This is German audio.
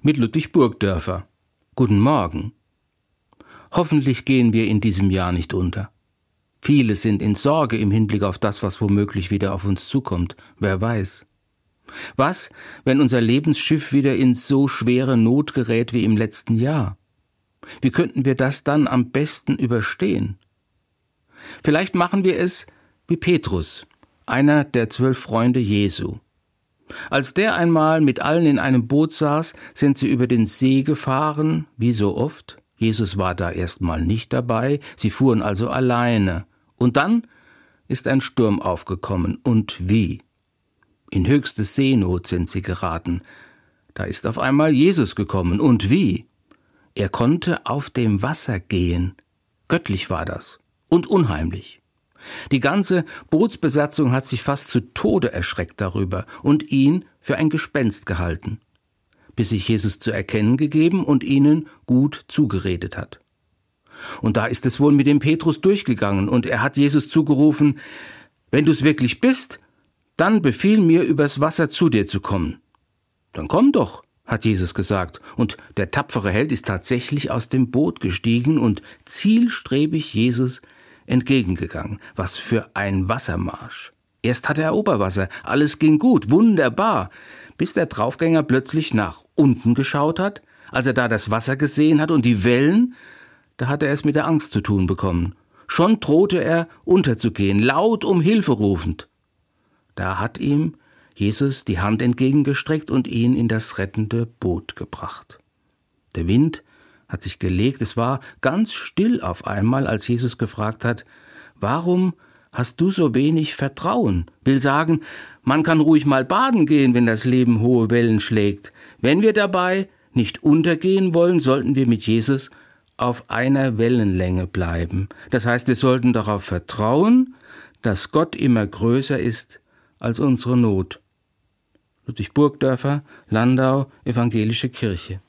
mit Ludwig Burgdörfer. Guten Morgen. Hoffentlich gehen wir in diesem Jahr nicht unter. Viele sind in Sorge im Hinblick auf das, was womöglich wieder auf uns zukommt. Wer weiß. Was, wenn unser Lebensschiff wieder in so schwere Not gerät wie im letzten Jahr? Wie könnten wir das dann am besten überstehen? Vielleicht machen wir es wie Petrus, einer der 12 Freunde Jesu. Als der einmal mit allen in einem Boot saß, sind sie über den See gefahren, wie so oft. Jesus war da erstmal nicht dabei, sie fuhren also alleine. Und dann ist ein Sturm aufgekommen. Und wie? In höchste Seenot sind sie geraten. Da ist auf einmal Jesus gekommen. Und wie? Er konnte auf dem Wasser gehen. Göttlich war das. Und unheimlich. Die ganze Bootsbesatzung hat sich fast zu Tode erschreckt darüber und ihn für ein Gespenst gehalten, bis sich Jesus zu erkennen gegeben und ihnen gut zugeredet hat. Und da ist es wohl mit dem Petrus durchgegangen und er hat Jesus zugerufen: Wenn du es wirklich bist, dann befiehl mir, übers Wasser zu dir zu kommen. Dann komm doch, hat Jesus gesagt, und der tapfere Held ist tatsächlich aus dem Boot gestiegen und zielstrebig Jesus entgegengegangen. Was für ein Wassermarsch. Erst hatte er Oberwasser, alles ging gut, wunderbar, bis der Draufgänger plötzlich nach unten geschaut hat, als er da das Wasser gesehen hat und die Wellen, da hat er es mit der Angst zu tun bekommen. Schon drohte er unterzugehen, laut um Hilfe rufend. Da hat ihm Jesus die Hand entgegengestreckt und ihn in das rettende Boot gebracht. Der Wind hat sich gelegt, es war ganz still auf einmal, als Jesus gefragt hat: Warum hast du so wenig Vertrauen? Will sagen, man kann ruhig mal baden gehen, wenn das Leben hohe Wellen schlägt. Wenn wir dabei nicht untergehen wollen, sollten wir mit Jesus auf einer Wellenlänge bleiben. Das heißt, wir sollten darauf vertrauen, dass Gott immer größer ist als unsere Not. Ludwig Burgdörfer, Landau, Evangelische Kirche.